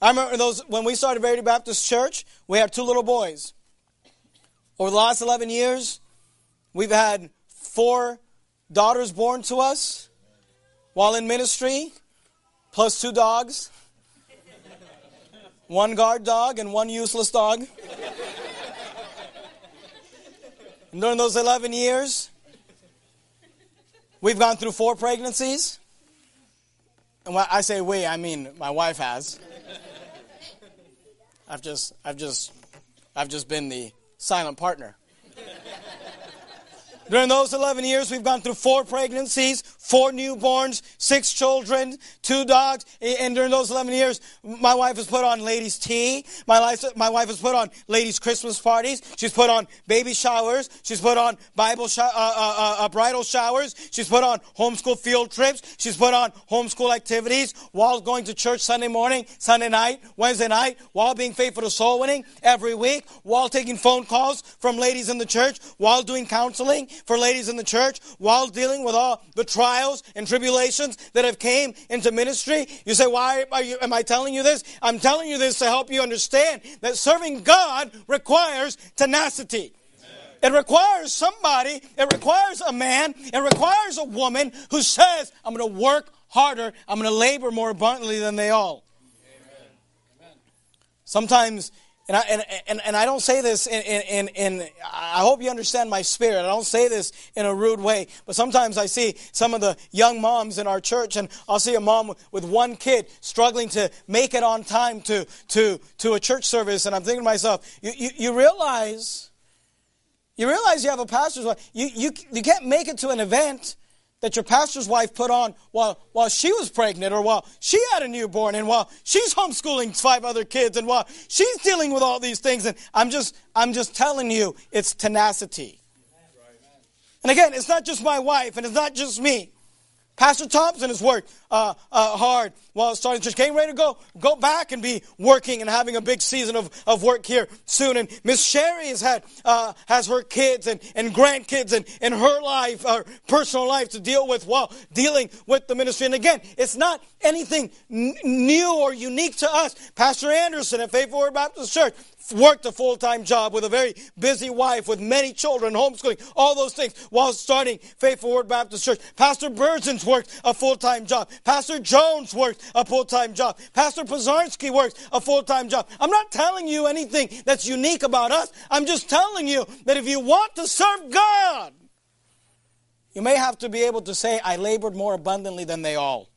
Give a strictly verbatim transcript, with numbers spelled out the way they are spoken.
I remember those when we started Verity Baptist Church, we had two little boys. Over the last eleven years, we've had four daughters born to us while in ministry, plus two dogs. One guard dog and one useless dog. And during those eleven years, we've gone through four pregnancies. And when I say we, I mean my wife has. I've just, I've just, I've just been the silent partner. During those eleven years, we've gone through four pregnancies, four newborns, six children, two dogs. And during those eleven years, my wife has put on ladies' tea. My, life, my wife has put on ladies' Christmas parties. She's put on baby showers. She's put on Bible sh- uh, uh, uh, bridal showers. She's put on homeschool field trips. She's put on homeschool activities while going to church Sunday morning, Sunday night, Wednesday night, while being faithful to soul winning every week, while taking phone calls from ladies in the church, while doing counseling for ladies in the church, while dealing with all the trials and tribulations that have came into ministry. You say, why are you, am I telling you this? I'm telling you this to help you understand that serving God requires tenacity. It requires somebody, it requires a man, it requires a woman who says, I'm going to work harder, I'm going to labor more abundantly than they all. Amen. Sometimes And I, and, and, and I don't say this in, in, in, in, I hope you understand my spirit. I don't say this in a rude way. But sometimes I see some of the young moms in our church, and I'll see a mom with one kid struggling to make it on time to, to, to a church service. And I'm thinking to myself, you, you, you realize, you realize you have a pastor's wife. You, you, you can't make it to an event that your pastor's wife put on while, while she was pregnant, or while she had a newborn, and while she's homeschooling five other kids, and while she's dealing with all these things. And I'm just, I'm just telling you, it's tenacity. And again, it's not just my wife, and it's not just me. Pastor Thompson has worked uh, uh, hard while starting church. Getting ready to go go back and be working and having a big season of, of work here soon. And Miss Sherry has had uh, has her kids and, and grandkids and, and her life, her personal life to deal with while dealing with the ministry. And again, it's not anything n- new or unique to us. Pastor Anderson at Faithful Word Baptist Church worked a full-time job with a very busy wife, with many children, homeschooling, all those things, while starting Faithful Word Baptist Church. Pastor Burton's worked a full-time job. Pastor Jones worked a full-time job. Pastor Pozarski works a full-time job. I'm not telling you anything that's unique about us. I'm just telling you that if you want to serve God, you may have to be able to say, I labored more abundantly than they all.